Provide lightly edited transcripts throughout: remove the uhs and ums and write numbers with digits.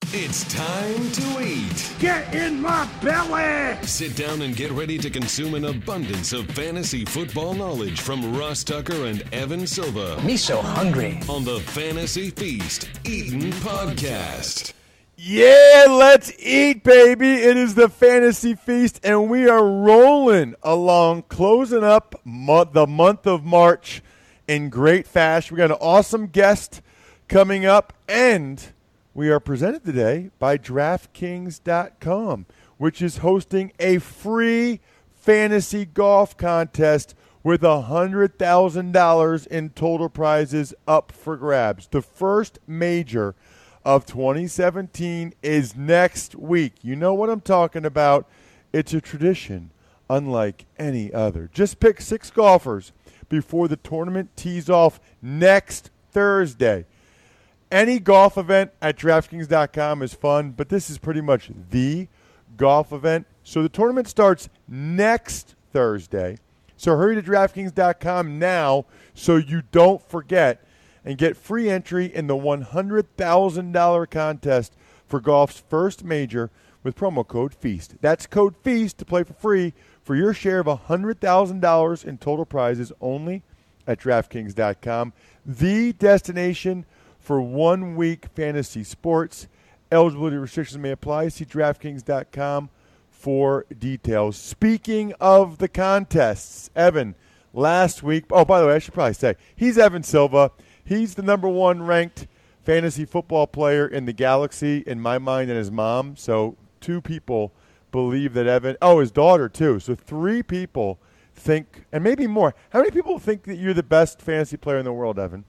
It's time to eat. Get in my belly! Sit down and get ready to consume an abundance of fantasy football knowledge from Ross Tucker and Evan Silva. Me so hungry. On the Fantasy Feast Eatin' Podcast. Yeah, let's eat, baby. It is the Fantasy Feast, and we are rolling along, closing up the month of March in great fashion. We got an awesome guest coming up, and we are presented today by DraftKings.com, which is hosting a free fantasy golf contest with $100,000 in total prizes up for grabs. The first major of 2017 is next week. You know what I'm talking about. It's a tradition unlike any other. Just pick 6 golfers before the tournament tees off next Thursday. Any golf event at DraftKings.com is fun, but this is pretty much the golf event. So the tournament starts next Thursday. So hurry to DraftKings.com now so you don't forget and get free entry in the $100,000 contest for golf's first major with promo code FEAST. That's code FEAST to play for free for your share of $100,000 in total prizes only at DraftKings.com, the destination for 1 week fantasy sports. Eligibility restrictions may apply. See DraftKings.com for details. Speaking of the contests, Evan, last week, oh, by the way, I should probably say, he's Evan Silva. He's the number 1 ranked fantasy football player in the galaxy, in my mind, and his mom. So 2 people believe that Evan, his daughter too. So 3 people think, and maybe more. How many people think that you're the best fantasy player in the world, Evan?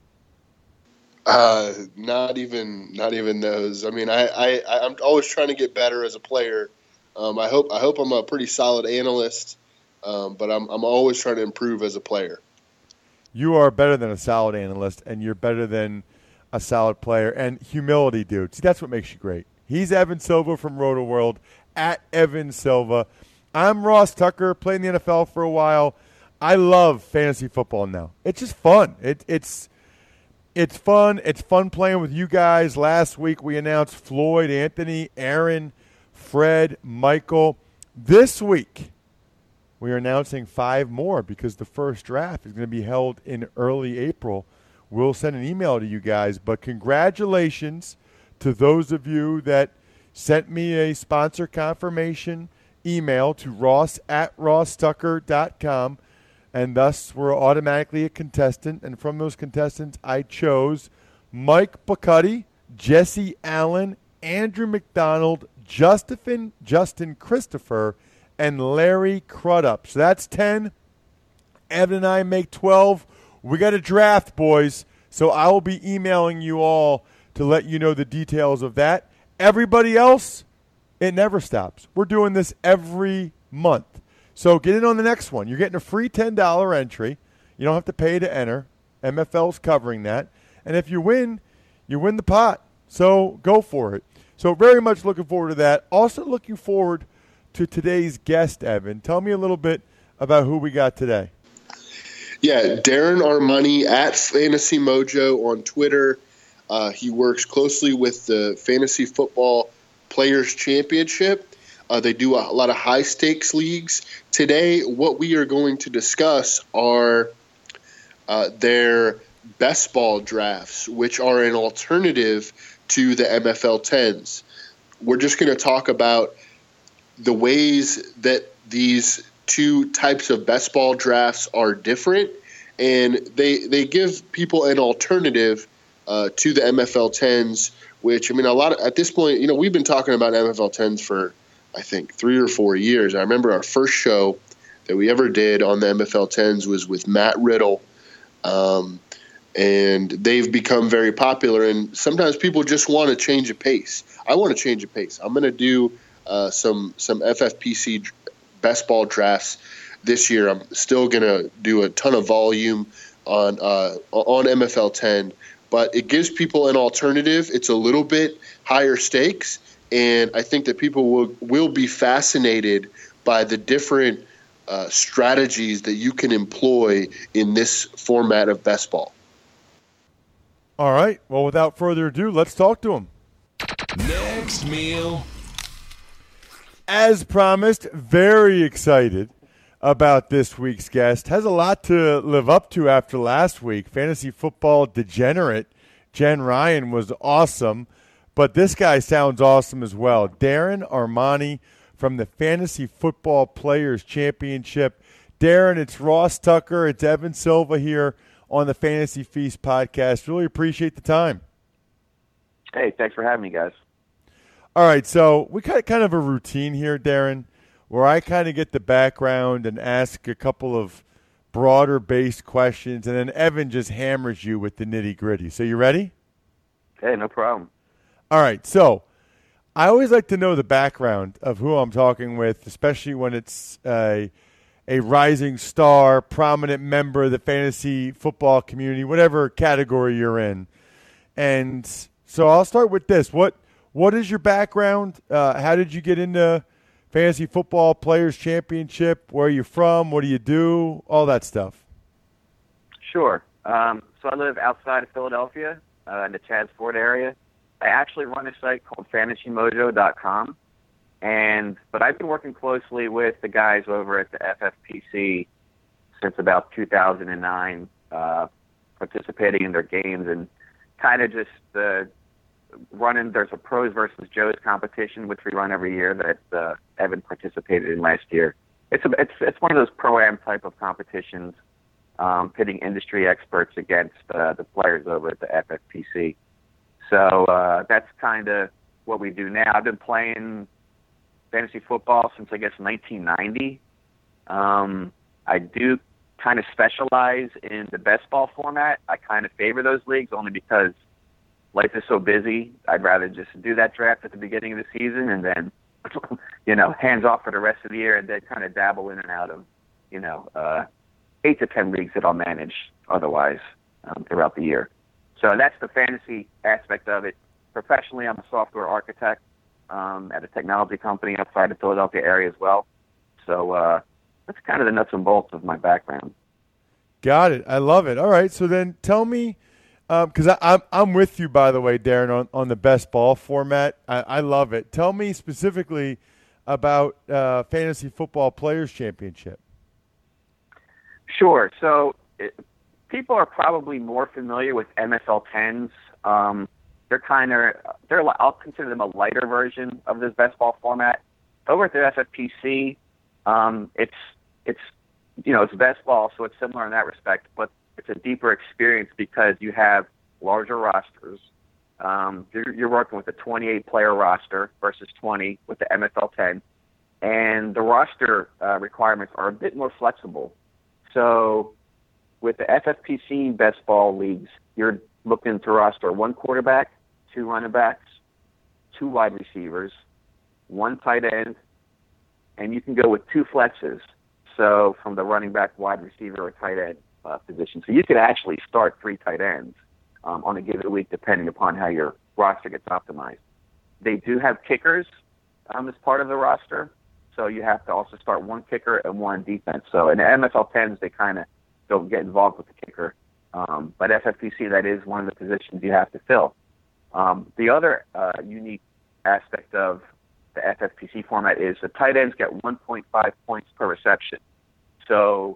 Not even those. I mean, I'm always trying to get better as a player. I hope I'm a pretty solid analyst, but I'm always trying to improve as a player. You are better than a solid analyst, and you're better than a solid player. And humility, dude. See, that's what makes you great. He's Evan Silva from Roto-World, at Evan Silva. I'm Ross Tucker, playing the NFL for a while. I love fantasy football now. It's just fun. It's fun. It's fun playing with you guys. Last week we announced Floyd, Anthony, Aaron, Fred, Michael. This week we are announcing 5 more because the first draft is going to be held in early April. We'll send an email to you guys, but congratulations to those of you that sent me a sponsor confirmation email to ross@rosstucker.com. And thus, we're automatically a contestant. And from those contestants, I chose Mike Bucuddy, Jesse Allen, Andrew McDonald, Justin Christopher, and Larry Crudup. So that's 10. Evan and I make 12. We got a draft, boys. So I will be emailing you all to let you know the details of that. Everybody else, it never stops. We're doing this every month. So get in on the next one. You're getting a free $10 entry. You don't have to pay to enter. MFL's covering that. And if you win the pot. So go for it. So very much looking forward to that. Also looking forward to today's guest, Evan. Tell me a little bit about who we got today. Yeah, Darren Armani at Fantasy Mojo on Twitter. He works closely with the Fantasy Football Players Championship. They do a lot of high-stakes leagues. Today, what we are going to discuss are their best ball drafts, which are an alternative to the MFL 10s. We're just going to talk about the ways that these 2 types of best ball drafts are different, and they give people an alternative to the MFL 10s, which, I mean, at this point, we've been talking about MFL 10s for, I think, 3 or 4 years. I remember our first show that we ever did on the MFL 10s was with Matt Riddle, and they've become very popular. And sometimes people just want to change a pace. I want to change a pace. I'm going to do some FFPC best ball drafts this year. I'm still going to do a ton of volume on MFL 10, but it gives people an alternative. It's a little bit higher stakes. And I think that people will be fascinated by the different strategies that you can employ in this format of best ball. All right. Well, without further ado, let's talk to him. Next meal. As promised, very excited about this week's guest. Has a lot to live up to after last week. Fantasy football degenerate Jen Ryan was awesome, but this guy sounds awesome as well. Darren Armani from the Fantasy Football Players Championship. Darren, it's Ross Tucker. It's Evan Silva here on the Fantasy Feast podcast. Really appreciate the time. Hey, thanks for having me, guys. All right, so we got kind of a routine here, Darren, where I kind of get the background and ask a couple of broader-based questions, and then Evan just hammers you with the nitty-gritty. So you ready? Hey, no problem. All right, so I always like to know the background of who I'm talking with, especially when it's a rising star, prominent member of the fantasy football community, whatever category you're in. And so I'll start with this. What is your background? How did you get into Fantasy Football Players Championship? Where are you from? What do you do? All that stuff. Sure. So I live outside of Philadelphia, in the Chadds Ford area. I actually run a site called FantasyMojo.com, but I've been working closely with the guys over at the FFPC since about 2009, participating in their games and kind of just running. There's a Pros versus Joes competition, which we run every year that Evan participated in last year. It's one of those pro-am type of competitions, pitting industry experts against the players over at the FFPC. So that's kind of what we do now. I've been playing fantasy football since, I guess, 1990. I do kind of specialize in the best ball format. I kind of favor those leagues only because life is so busy. I'd rather just do that draft at the beginning of the season and then, hands off for the rest of the year and then kind of dabble in and out of, 8 to 10 leagues that I'll manage otherwise throughout the year. So that's the fantasy aspect of it. Professionally, I'm a software architect at a technology company outside the Philadelphia area as well. So that's kind of the nuts and bolts of my background. Got it. I love it. All right. So then tell me, because I'm with you, by the way, Darren, on the best ball format. I love it. Tell me specifically about Fantasy Football Players Championship. Sure. So people are probably more familiar with MFL 10s. I'll consider them a lighter version of this best ball format. Over at the FFPC, it's best ball, so it's similar in that respect, but it's a deeper experience because you have larger rosters. You're working with a 28-player roster versus 20 with the MFL 10, and the roster requirements are a bit more flexible. So with the FFPC best ball leagues, you're looking to roster 1 quarterback, 2 running backs, 2 wide receivers, 1 tight end, and you can go with 2 flexes. So from the running back, wide receiver, or tight end position. So you could actually start 3 tight ends on a given week, depending upon how your roster gets optimized. They do have kickers as part of the roster, so you have to also start 1 kicker and 1 defense. So in the MFL 10s, they kind of don't get involved with the kicker. But FFPC, that is one of the positions you have to fill. The other unique aspect of the FFPC format is the tight ends get 1.5 points per reception. So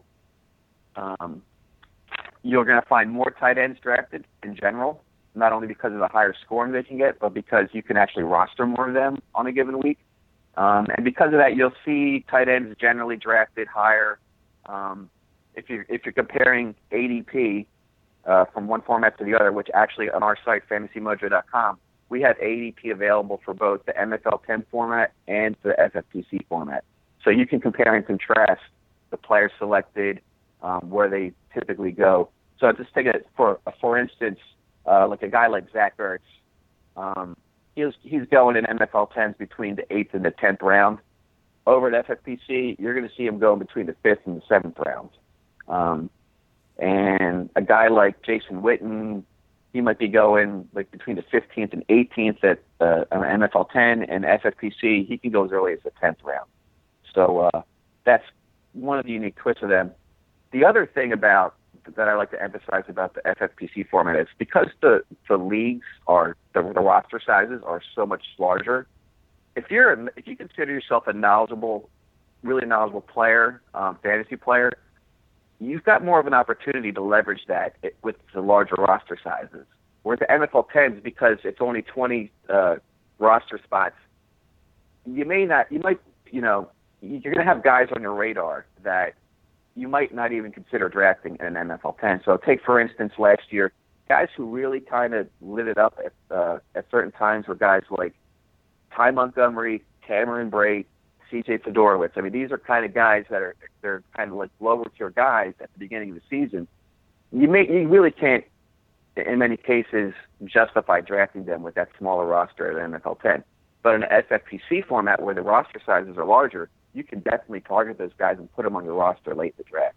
you're going to find more tight ends drafted in general, not only because of the higher scoring they can get, but because you can actually roster more of them on a given week. And because of that, you'll see tight ends generally drafted higher. If you're comparing ADP from one format to the other, which actually on our site, FantasyMojo.com, we have ADP available for both the MFL 10 format and the FFPC format. So you can compare and contrast the players selected, where they typically go. So just take it for instance, like a guy like Zach Ertz. He's going in MFL 10s between the 8th and the 10th round. Over at FFPC, you're going to see him going between the 5th and the 7th rounds. And a guy like Jason Witten, he might be going like between the 15th and 18th at MFL 10, and FFPC, he can go as early as the 10th round. So that's one of the unique twists of them. The other thing about that I like to emphasize about the FFPC format is because the leagues are the roster sizes are so much larger. If you consider yourself a really knowledgeable player, fantasy player, you've got more of an opportunity to leverage that with the larger roster sizes. Whereas the NFL 10s, because it's only 20 roster spots, you're going to have guys on your radar that you might not even consider drafting in an NFL 10. So take, for instance, last year, guys who really kind of lit it up at certain times were guys like Ty Montgomery, Cameron Brate, C.J. Fedorowicz. I mean, these are kind of guys they're kind of like lower tier guys at the beginning of the season. You really can't, in many cases, justify drafting them with that smaller roster at an NFL 10. But in an FFPC format where the roster sizes are larger, you can definitely target those guys and put them on your roster late in the draft.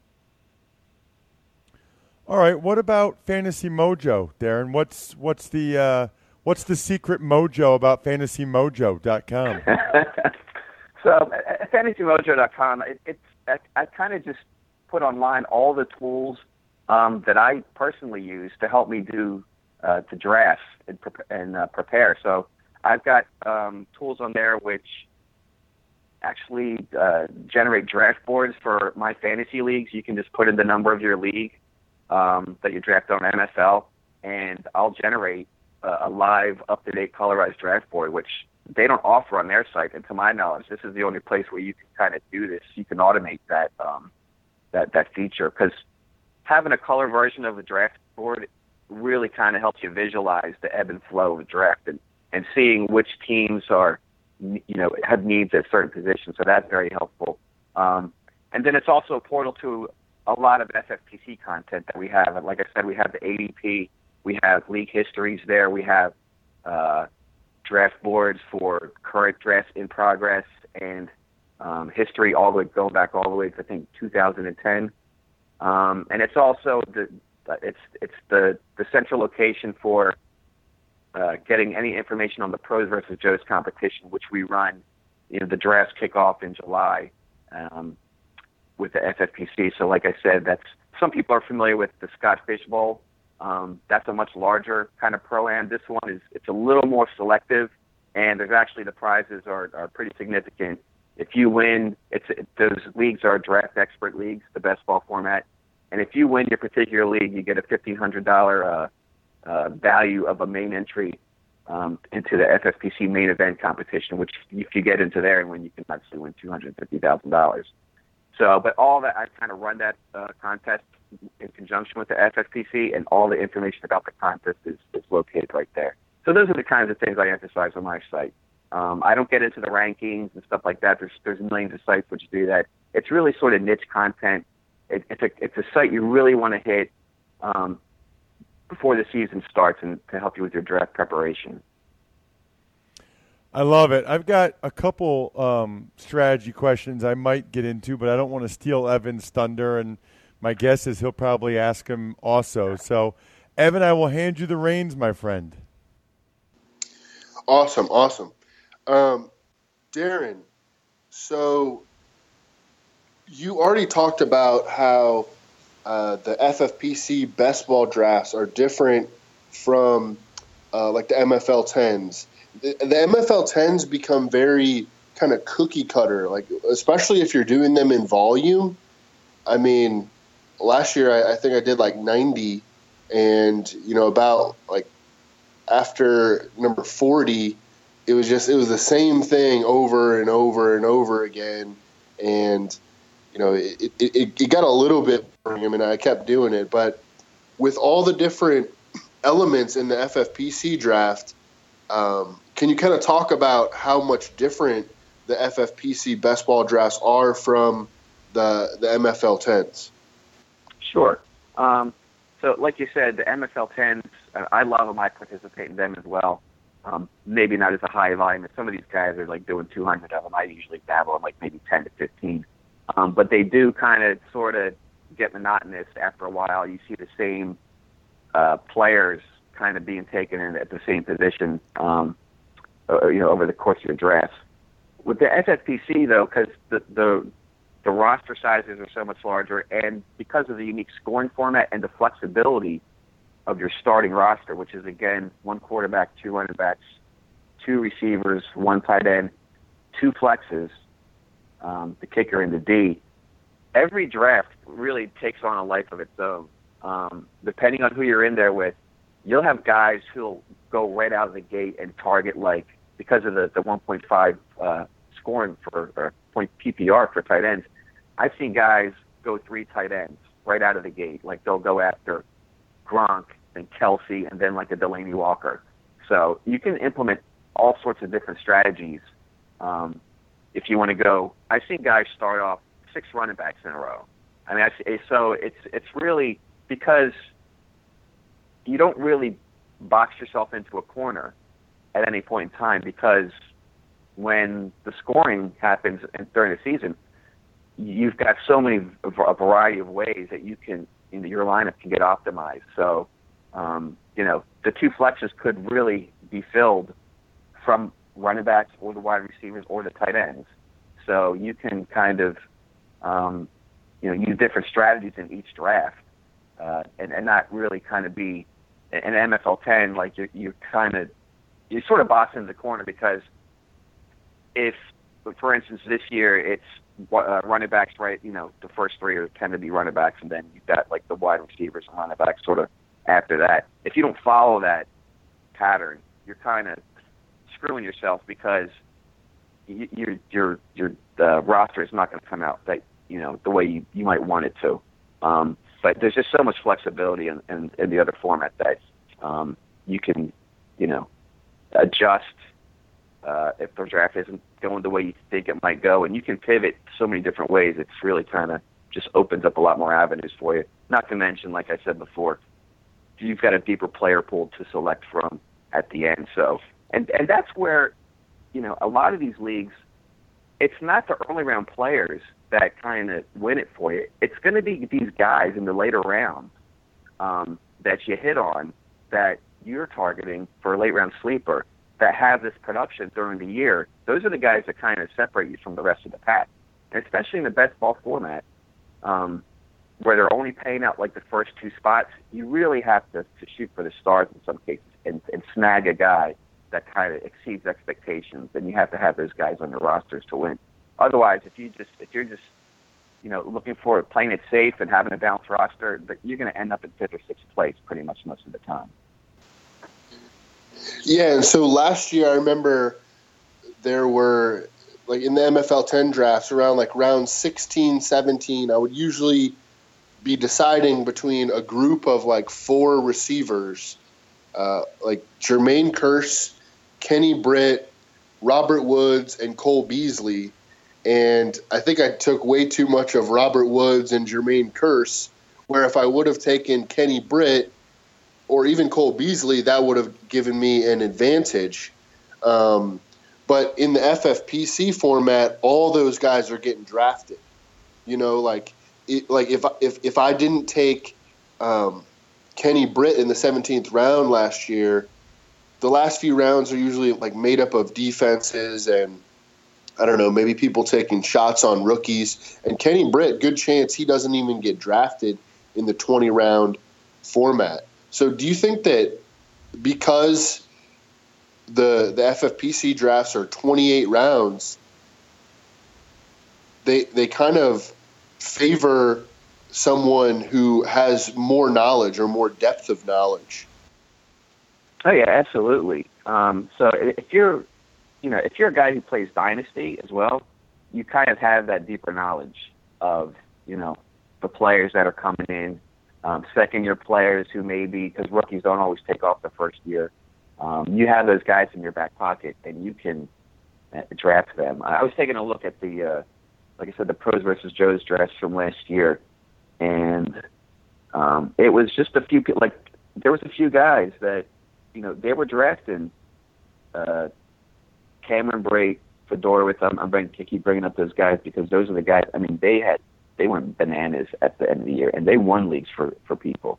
All right. What about Fantasy Mojo, Darren? What's the secret mojo about FantasyMojo.com? So at FantasyMojo.com, I kind of just put online all the tools that I personally use to help me do to draft and prepare. So I've got tools on there which actually generate draft boards for my fantasy leagues. You can just put in the number of your league that you draft on NFL, and I'll generate a live, up-to-date colorized draft board, which they don't offer on their site. And to my knowledge, this is the only place where you can kind of do this. You can automate that feature, because having a color version of the draft board really kind of helps you visualize the ebb and flow of the draft and seeing which teams have needs at certain positions. So that's very helpful. And then it's also a portal to a lot of FFPC content that we have. And like I said, we have the ADP, we have league histories there, we have draft boards for current drafts in progress and history going back all the way to, I think, 2010. And it's also the central location for getting any information on the Pros versus Joes competition, which we run. The drafts kick off in July with the FFPC. So like I said, some people are familiar with the Scott Fish Bowl. That's a much larger kind of pro-am. This one it's a little more selective, and there's actually the prizes are pretty significant. If you win, those leagues are draft expert leagues, the best ball format. And if you win your particular league, you get a $1,500 value of a main entry into the FFPC main event competition, which if you get into there and win, you can actually win $250,000. So, but all that, I kind of run that contest in conjunction with the FFPC, and all the information about the contest is located right there. So those are the kinds of things I emphasize on my site. I don't get into the rankings and stuff like that. There's millions of sites which do that. It's really sort of niche content. It's a site you really want to hit before the season starts and to help you with your draft preparation. I love it. I've got a couple strategy questions I might get into, but I don't want to steal Evan's thunder, and my guess is he'll probably ask him also. So, Evan, I will hand you the reins, my friend. Awesome. Darren, so you already talked about how the FFPC best ball drafts are different from like the MFL 10s. The MFL 10s become very kind of cookie cutter, like especially if you're doing them in volume. I mean, last year I think I did like 90, and about like after number 40, it was the same thing over and over and over again, and it got a little bit boring. I mean, I kept doing it, but with all the different elements in the FFPC draft, can you kind of talk about how much different the FFPC best ball drafts are from the MFL 10s? Sure. So like you said, the MFL 10s, I love them. I participate in them as well. Maybe not as a high volume as some of these guys are like doing 200 of them. I usually dabble in like maybe 10 to 15. But they do kind of sort of get monotonous after a while. You see the same players kind of being taken in at the same position, over the course of your drafts. With the FFPC, though, because the roster sizes are so much larger, and because of the unique scoring format and the flexibility of your starting roster, which is, again, 1 quarterback, 2 running backs, 2 receivers, 1 tight end, 2 flexes, the kicker and the D, every draft really takes on a life of its own. Depending on who you're in there with, you'll have guys who'll go right out of the gate and target, like, because of the 1.5 scoring or point PPR for tight ends, I've seen guys go 3 tight ends right out of the gate. Like, they'll go after Gronk and Kelsey and then like a Delaney Walker. So you can implement all sorts of different strategies if you want to go. I've seen guys start off 6 running backs in a row. I mean, so it's really because you don't really box yourself into a corner at any point in time, because when the scoring happens during the season, you've got so many a variety of ways that you can, your lineup can get optimized. So, the 2 flexes could really be filled from running backs or the wide receivers or the tight ends. So you can kind of, use different strategies in each draft, and not really kind of be in NFL 10 like you're sort of boxing the corner, because if, for instance, this year it's running backs, right? The first 3 tend to be running backs, and then you've got like the wide receivers and running backs sort of after that. If you don't follow that pattern, you're kind of screwing yourself, because your roster is not going to come out that the way you might want it to. But there's just so much flexibility in the other format that you can adjust if the draft isn't going the way you think it might go, and you can pivot so many different ways. It's really kind of just opens up a lot more avenues for you. Not to mention, like I said before, you've got a deeper player pool to select from at the end. So, and that's where, a lot of these leagues, it's not the early round players that kind of win it for you. It's going to be these guys in the later rounds that you hit on, that you're targeting for a late round sleeper, that have this production during the year. Those are the guys that kind of separate you from the rest of the pack. And especially in the best ball format, where they're only paying out like the first 2 spots, you really have to shoot for the stars in some cases and snag a guy that kind of exceeds expectations. And you have to have those guys on your rosters to win. Otherwise, if you're just looking for playing it safe and having a balanced roster, you're going to end up in 5th or 6th place pretty much most of the time. Yeah, and so last year I remember there were, like, in the MFL 10 drafts around like round 16, 17, I would usually be deciding between a group of like 4 receivers, like Jermaine Kearse, Kenny Britt, Robert Woods, and Cole Beasley. And I think I took way too much of Robert Woods and Jermaine Kearse, where if I would have taken Kenny Britt or even Cole Beasley, that would have given me an advantage. But in the FFPC format, all those guys are getting drafted. If I didn't take Kenny Britt in the 17th round last year, the last few rounds are usually like made up of defenses and, I don't know, maybe people taking shots on rookies. And Kenny Britt, good chance he doesn't even get drafted in the 20-round format. So do you think that because the FFPC drafts are 28 rounds, they kind of favor someone who has more knowledge or more depth of knowledge? Oh yeah, absolutely. So if you're a guy who plays Dynasty as well, you kind of have that deeper knowledge of, the players that are coming in, second-year players who maybe, because rookies don't always take off the first year, you have those guys in your back pocket, and you can draft them. I was taking a look at the, like I said, the Pros versus Joes drafts from last year, and it was just a few people. Like, there was a few guys that, they were drafting Cameron Brate, Fedorowicz. I'm bringing up those guys because those are the guys. I mean, they went bananas at the end of the year, and they won leagues for people.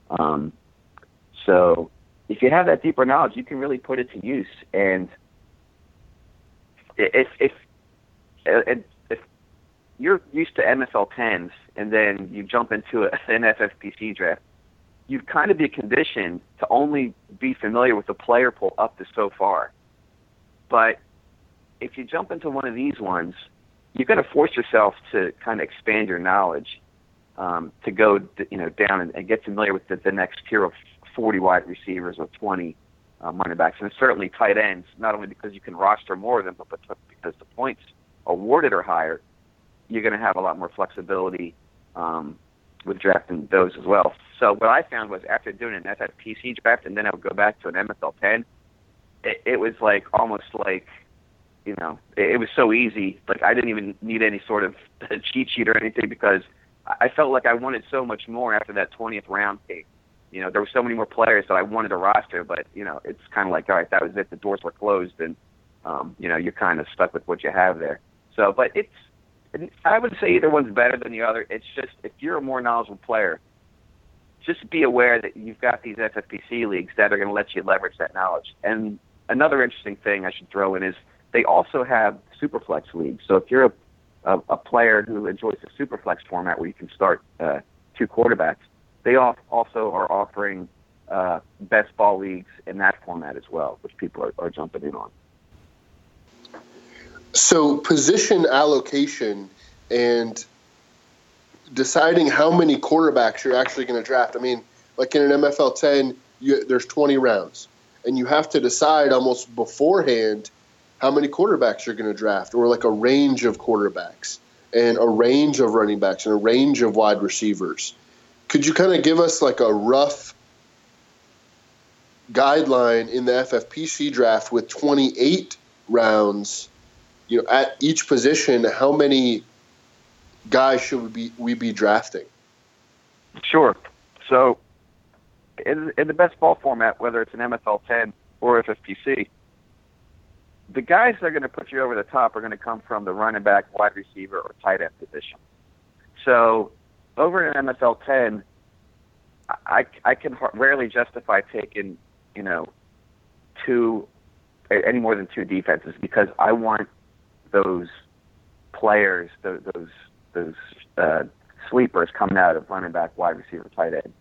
So if you have that deeper knowledge, you can really put it to use. And if you're used to NFL 10s, and then you jump into an FFPC draft, you'd kind of be conditioned to only be familiar with the player pool up to so far. But if you jump into one of these ones, you've got to force yourself to kind of expand your knowledge, to go down and get familiar with the next tier of 40 wide receivers or 20 running backs, and certainly tight ends, not only because you can roster more of them, but because the points awarded are higher, you're going to have a lot more flexibility with drafting those as well. So what I found was after doing an FFPC draft and then I would go back to an MFL 10, it was like almost like, it was so easy. Like I didn't even need any sort of cheat sheet or anything because I felt like I wanted so much more after that 20th round pick. There were so many more players that I wanted to roster, but, it's kind of like, all right, that was it. The doors were closed and, you're kind of stuck with what you have there. So, but I would say either one's better than the other. It's just, if you're a more knowledgeable player, just be aware that you've got these FFPC leagues that are going to let you leverage that knowledge. And another interesting thing I should throw in is they also have Superflex leagues. So if you're a player who enjoys the Superflex format where you can start 2 quarterbacks, they also are offering best ball leagues in that format as well, which people are jumping in on. So position allocation and deciding how many quarterbacks you're actually going to draft. I mean, like in an MFL 10, there's 20 rounds, and you have to decide almost beforehand how many quarterbacks you're going to draft, or like a range of quarterbacks and a range of running backs and a range of wide receivers. Could you kind of give us like a rough guideline in the FFPC draft with 28 rounds, at each position, how many guys should we be drafting? Sure. So in the best ball format, whether it's an MFL 10 or FFPC, the guys that are going to put you over the top are going to come from the running back, wide receiver, or tight end position. So over in an MFL 10, I can rarely justify taking, any more than 2 defenses because I want those players, those sleepers coming out of running back, wide receiver, tight end.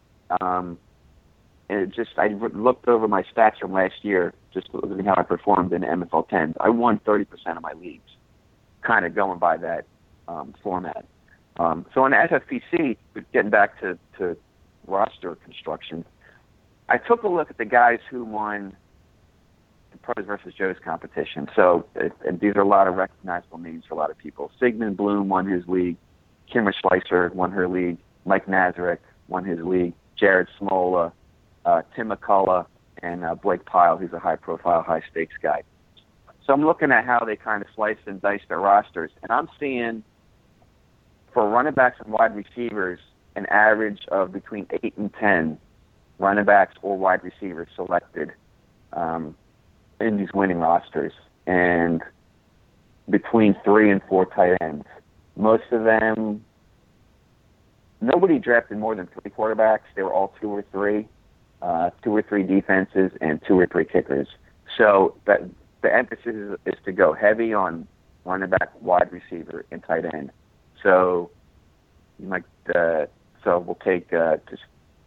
And I looked over my stats from last year, just looking at how I performed in MFL 10. I won 30% of my leagues, kind of going by that format. So in the FFPC, getting back to roster construction, I took a look at the guys who won the Pros versus Joes competition. So and these are a lot of recognizable names for a lot of people. Sigmund Bloom won his league. Kimmer Schleicher won her league. Mike Nazarek won his league. Jared Smola, Tim McCullough, and Blake Pyle, who's a high-profile, high-stakes guy. So I'm looking at how they kind of sliced and diced their rosters, and I'm seeing for running backs and wide receivers an average of between 8 and 10 running backs or wide receivers selected in these winning rosters, and between 3 and 4 tight ends. Most of them, nobody drafted more than 3 quarterbacks. They were all 2 or 3, 2 or 3 defenses, and 2 or 3 kickers. So that the emphasis is to go heavy on running back, wide receiver, and tight end. So you might. So we'll take just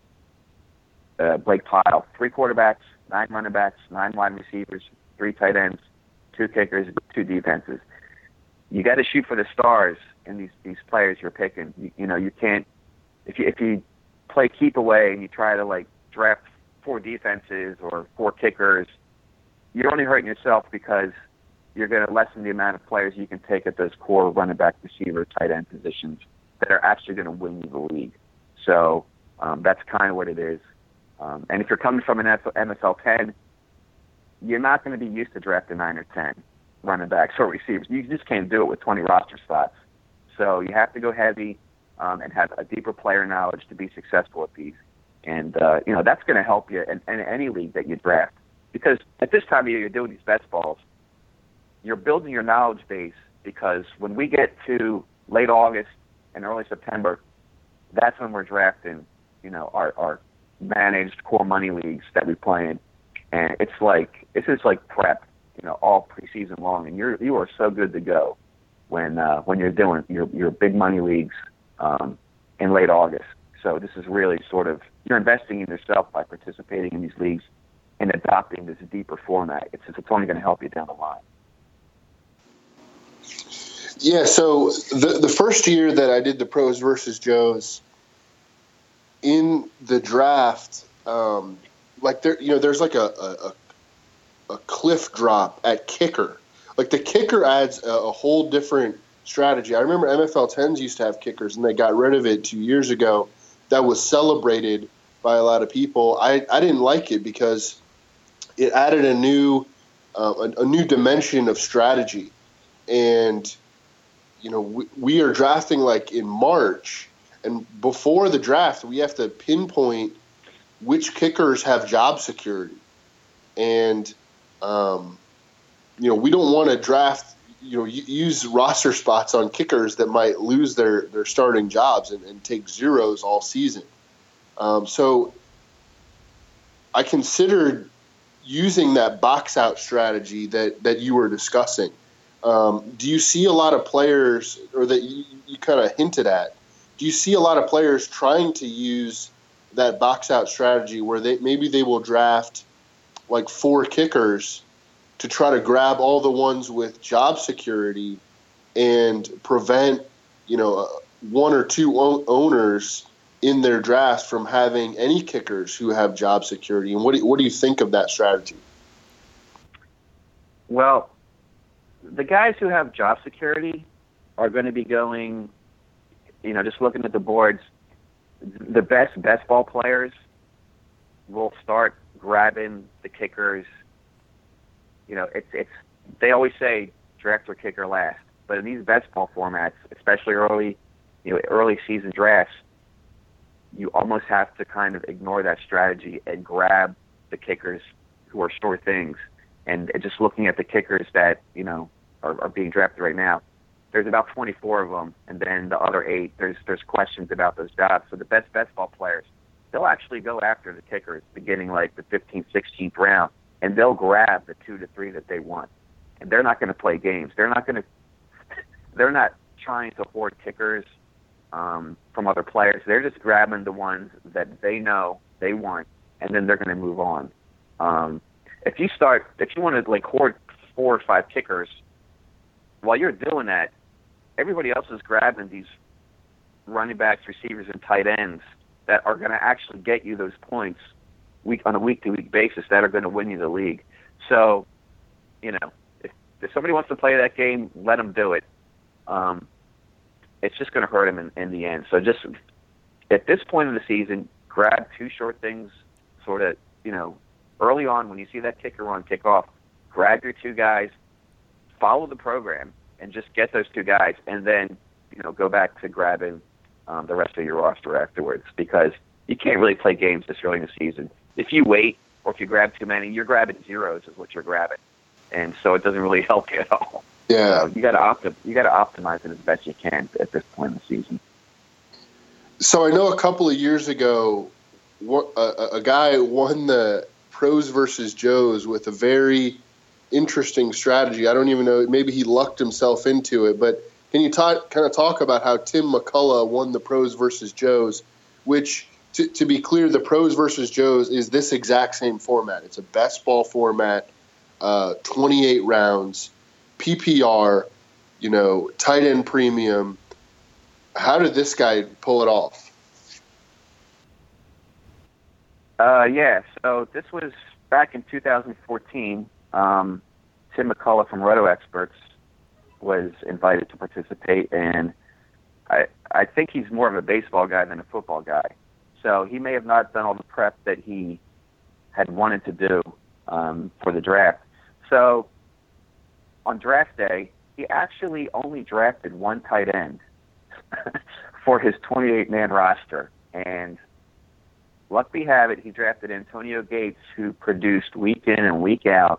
Blake Pyle, 3 quarterbacks, 9 running backs, 9 wide receivers, 3 tight ends, 2 kickers, 2 defenses. You got to shoot for the stars in these players you're picking. You can't if you play keep away and you try to draft 4 defenses or 4 kickers, you're only hurting yourself because you're going to lessen the amount of players you can take at those core running back, receiver, tight end positions that are actually going to win you the league. So that's kind of what it is. And if you're coming from an MFL 10, you're not going to be used to drafting 9 or 10 running backs or receivers. You just can't do it with 20 roster spots. So you have to go heavy and have a deeper player knowledge to be successful at these. And, that's going to help you in any league that you draft. Because at this time of year, you're doing these best balls. You're building your knowledge base because when we get to late August and early September, that's when we're drafting, our managed core money leagues that we play in. And it's just like prep, all preseason long. And you are so good to go when you're doing your big money leagues in late August. So this is really sort of, you're investing in yourself by participating in these leagues and adopting this deeper format. It's only going to help you down the line. Yeah, so the first year that I did the Pros versus Joes, in the draft, there's like a cliff drop at kicker. Like the kicker adds a whole different strategy. I remember NFL 10s used to have kickers, and they got rid of it 2 years ago. That was celebrated by a lot of people. I didn't like it because it added a new dimension of strategy. And, we are drafting like in March, and before the draft, we have to pinpoint which kickers have job security. And, we don't want to draft, use roster spots on kickers that might lose their starting jobs and take zeros all season. So I considered using that box out strategy that you were discussing. Do you see a lot of players, or that you kind of hinted at, do you see a lot of players trying to use that box out strategy where they will draft like 4 kickers to try to grab all the ones with job security and prevent, 1 or 2 owners in their draft from having any kickers who have job security? And what do you think of that strategy? Well, the guys who have job security are going to be going, just looking at the boards, the best ball players will start grabbing the kickers. They always say draft your kicker last, but in these best ball formats, especially early season drafts, you almost have to kind of ignore that strategy and grab the kickers who are sure things. And just looking at the kickers that, are being drafted right now, there's about 24 of them, and then the other 8, there's questions about those jobs. So the best ball players, they'll actually go after the kickers beginning like the 15th, 16th round, and they'll grab the 2 to 3 that they want. And they're not going to play games. They're not trying to hoard kickers from other players. They're just grabbing the ones that they know they want, and then they're going to move on. If you want to like hoard 4 or 5 kickers, while you're doing that, everybody else is grabbing these running backs, receivers, and tight ends that are going to actually get you those points on a week-to-week basis that are going to win you the league. So, if somebody wants to play that game, let them do it. It's just going to hurt them in the end. So just at this point of the season, grab 2 short things sort of, early on when you see that kicker run kick off, grab your 2 guys, follow the program, and just get those 2 guys, and then, go back to grabbing the rest of your roster afterwards, because you can't really play games this early in the season. If you wait, or if you grab too many, you're grabbing zeros is what you're grabbing. And so it doesn't really help you at all. Yeah. You got to optimize it as best you can at this point in the season. So I know a couple of years ago, a guy won the Pros versus Joes with a very interesting strategy. I don't even know, maybe he lucked himself into it, but can you kind of talk about how Tim McCullough won the Pros versus Joes, which, to be clear, the Pros versus Joes is this exact same format. It's a best ball format, 28 rounds, PPR, tight end premium. How did this guy pull it off? So this was back in 2014. Tim McCullough from Roto Experts was invited to participate, and I think he's more of a baseball guy than a football guy. So he may have not done all the prep that he had wanted to do for the draft. So on draft day, he actually only drafted 1 tight end for his 28-man roster. And luck be have it, he drafted Antonio Gates, who produced week in and week out,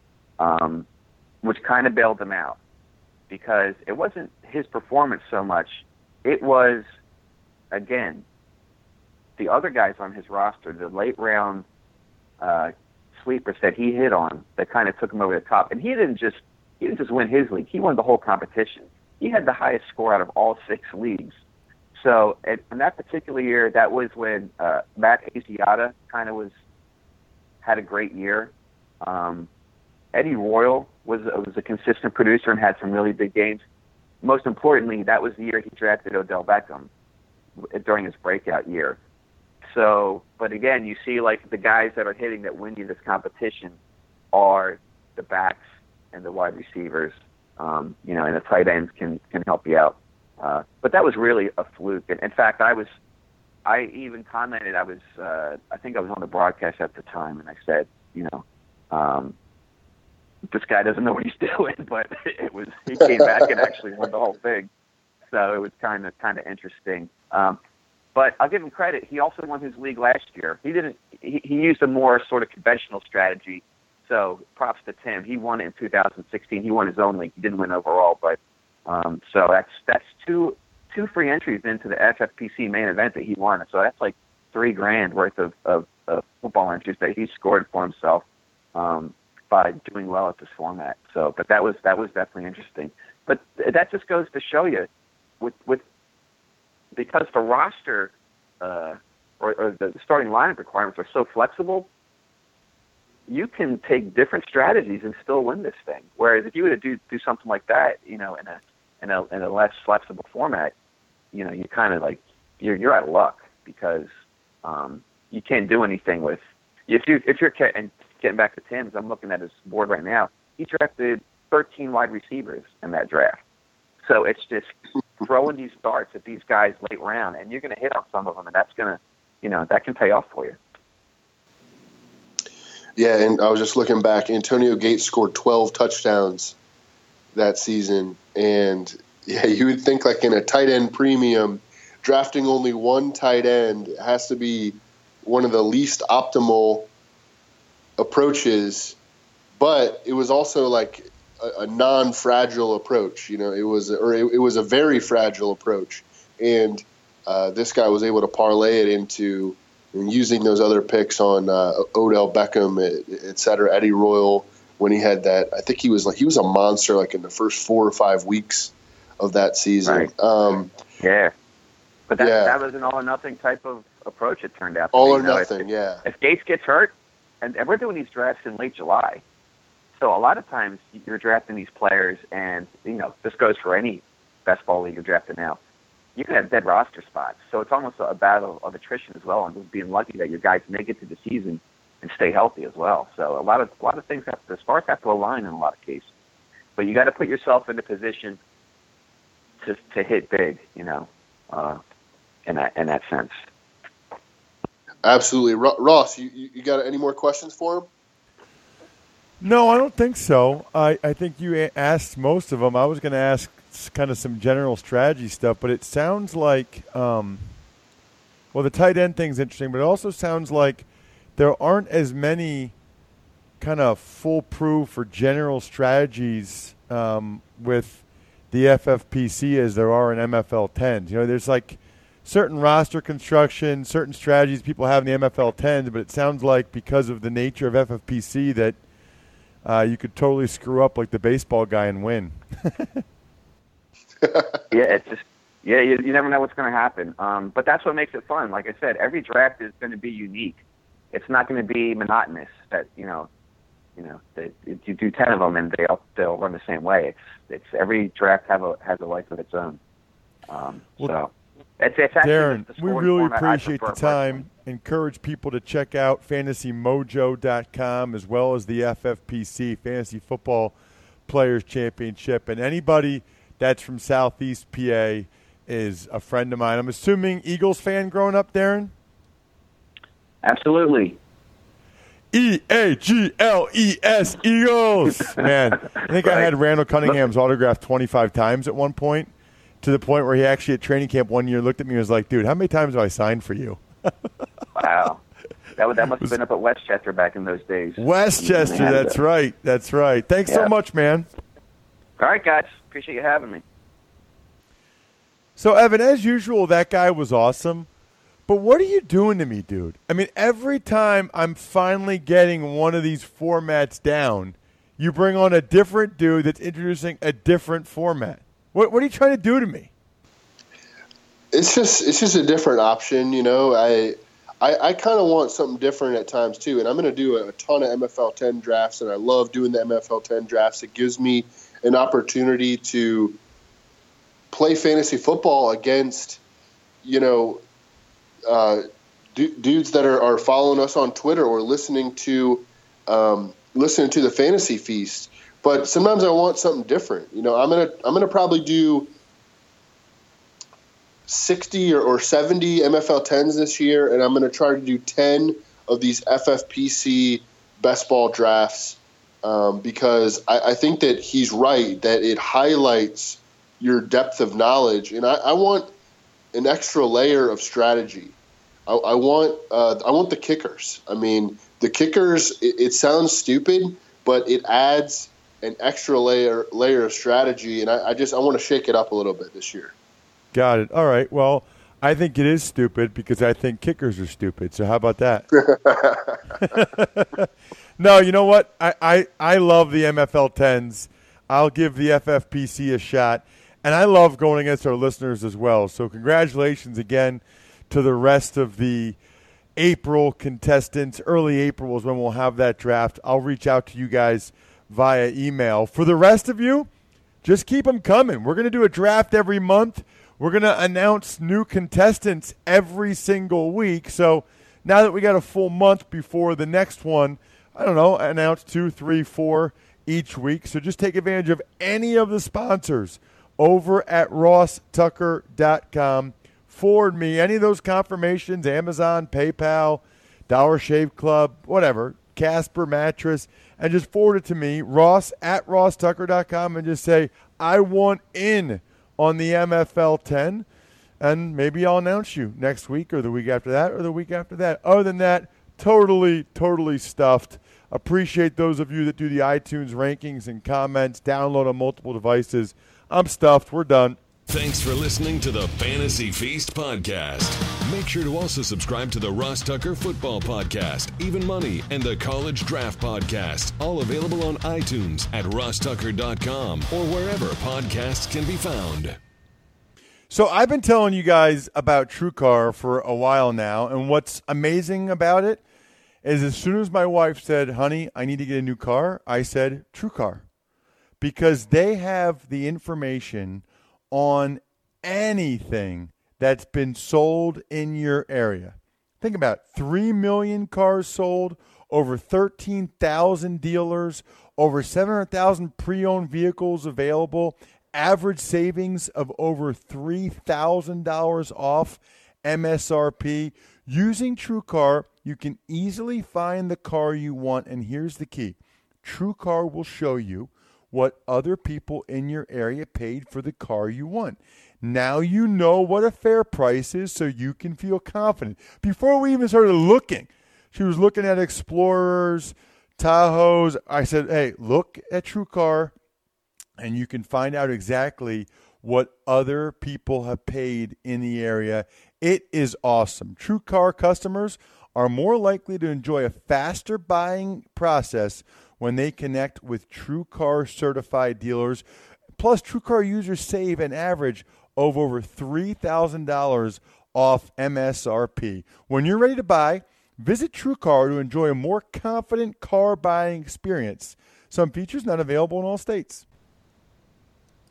which kind of bailed him out, because it wasn't his performance so much. It was, again, the other guys on his roster, the late round sleepers that he hit on that kind of took him over the top. And he didn't just win his league. He won the whole competition. he had the highest score out of all 6 leagues. So in that particular year, that was when Matt Asiata kind of had a great year. Eddie Royal was a consistent producer and had some really big games. Most importantly, that was the year he drafted Odell Beckham during his breakout year. So, but again, you see like the guys that are hitting that win you this competition are the backs and the wide receivers, and the tight ends can help you out. But that was really a fluke. And in fact, I even commented, I think I was on the broadcast at the time, and I said, this guy doesn't know what he's doing, but he came back and actually won the whole thing. So it was kind of interesting. But I'll give him credit. He also won his league last year. He used a more sort of conventional strategy. So props to Tim. He won it in 2016. He won his own league. He didn't win overall, but so that's two free entries into the FFPC main event that he won. So that's like $3,000 worth of football entries that he scored for himself by doing well at this format. So, but that was definitely interesting. But that just goes to show you, because the roster or the starting lineup requirements are so flexible, you can take different strategies and still win this thing. Whereas if you were to do something like that, in a less flexible format, you kind of like you're out of luck because you can't do anything with if you're and getting back to Tim's. I'm looking at his board right now. He drafted 13 wide receivers in that draft. So it's just throwing these darts at these guys late round, and you're going to hit on some of them, and that's going to, that can pay off for you. Yeah, and I was just looking back. Antonio Gates scored 12 touchdowns that season, and yeah, you would think like in a tight end premium, drafting only one tight end has to be one of the least optimal approaches, but it was also like a non-fragile approach. It was a very fragile approach, and this guy was able to parlay it into using those other picks on Odell Beckham, et cetera, Eddie Royal when he had that. I think he was a monster like in the first 4 or 5 weeks of that season. Right. Yeah, but that was an all or nothing type of approach. It turned out to all be, or nothing. If Gates gets hurt, and we're doing these drafts in late July. So a lot of times you're drafting these players, and this goes for any best ball league you're drafting now. You can have dead roster spots, so it's almost a battle of attrition as well, and just being lucky that your guys make it to the season and stay healthy as well. So a lot of things the stars have to align in a lot of cases, but you got to put yourself in a position to hit big, in that sense. Absolutely, Ross. You got any more questions for him? No, I don't think so. I think you asked most of them. I was going to ask kind of some general strategy stuff, but it sounds like, the tight end thing's interesting, but it also sounds like there aren't as many kind of foolproof or general strategies with the FFPC as there are in MFL 10s. There's like certain roster construction, certain strategies people have in the MFL 10s, but it sounds like because of the nature of FFPC that you could totally screw up like the baseball guy and win. You never know what's going to happen. But that's what makes it fun. Like I said, every draft is going to be unique. It's not going to be monotonous. That you do 10 of them and they'll run the same way. It's every draft has a life of its own. So it's actually Darren, the we really appreciate the time. Encourage people to check out FantasyMojo.com as well as the FFPC, Fantasy Football Players Championship. And anybody that's from Southeast PA is a friend of mine. I'm assuming Eagles fan growing up, Darren? Absolutely. EAGLES, Eagles. Man, I think I had Randall Cunningham's autograph 25 times at one point, to the point where he actually at training camp one year looked at me and was like, dude, how many times have I signed for you? Wow. That must have been up at Westchester back in those days. Westchester, that's right. That's right. Thanks so much, man. All right, guys. Appreciate you having me. So, Evan, as usual, that guy was awesome. But what are you doing to me, dude? I mean, every time I'm finally getting one of these formats down, you bring on a different dude that's introducing a different format. What are you trying to do to me? It's just a different option, you know. I kind of want something different at times too, and I'm going to do a ton of MFL 10 drafts, and I love doing the MFL 10 drafts. It gives me an opportunity to play fantasy football against, you know, dudes that are following us on Twitter or listening to the Fantasy Feast. But sometimes I want something different. You know, I'm gonna probably do 60 or 70 MFL 10s this year, and I'm going to try to do 10 of these FFPC best ball drafts because I think that he's right, that it highlights your depth of knowledge. And I want an extra layer of strategy. I want the kickers. I mean, the kickers, it sounds stupid, but it adds an extra layer of strategy, and I want to shake it up a little bit this year. Got it. All right. Well, I think it is stupid because I think kickers are stupid. So how about that? No, you know what? I love the MFL 10s. I'll give the FFPC a shot. And I love going against our listeners as well. So congratulations again to the rest of the April contestants. Early April is when we'll have that draft. I'll reach out to you guys via email. For the rest of you, just keep them coming. We're going to do a draft every month. We're going to announce new contestants every single week. So now that we got a full month before the next one, I don't know, announce 2, 3, 4 each week. So just take advantage of any of the sponsors over at RossTucker.com. Forward me any of those confirmations, Amazon, PayPal, Dollar Shave Club, whatever, Casper Mattress, and just forward it to me, Ross at RossTucker.com, and just say, I want in on the MFL 10, and maybe I'll announce you next week or the week after that or the week after that. Other than that, totally stuffed. Appreciate those of you that do the iTunes rankings and comments, download on multiple devices. I'm stuffed. We're done. Thanks for listening to the Fantasy Feast podcast. Make sure to also subscribe to the Ross Tucker Football Podcast, Even Money, and the College Draft Podcast, all available on iTunes at RossTucker.com or wherever podcasts can be found. So I've been telling you guys about TrueCar for a while now, and what's amazing about it is as soon as my wife said, honey, I need to get a new car, I said TrueCar, because they have the information on anything that's been sold in your area. Think about it. 3 million cars sold, over 13,000 dealers, over 700,000 pre-owned vehicles available, average savings of over $3,000 off MSRP. Using TrueCar, you can easily find the car you want, and here's the key. TrueCar will show you what other people in your area paid for the car you want. Now you know what a fair price is, so you can feel confident. Before we even started looking, she was looking at Explorers, Tahoes. I said, hey, look at TrueCar, and you can find out exactly what other people have paid in the area. It is awesome. TrueCar customers are more likely to enjoy a faster buying process when they connect with TrueCar certified dealers. Plus, TrueCar users save an average of over $3,000 off MSRP. When you're ready to buy, visit TrueCar to enjoy a more confident car buying experience. Some features not available in all states.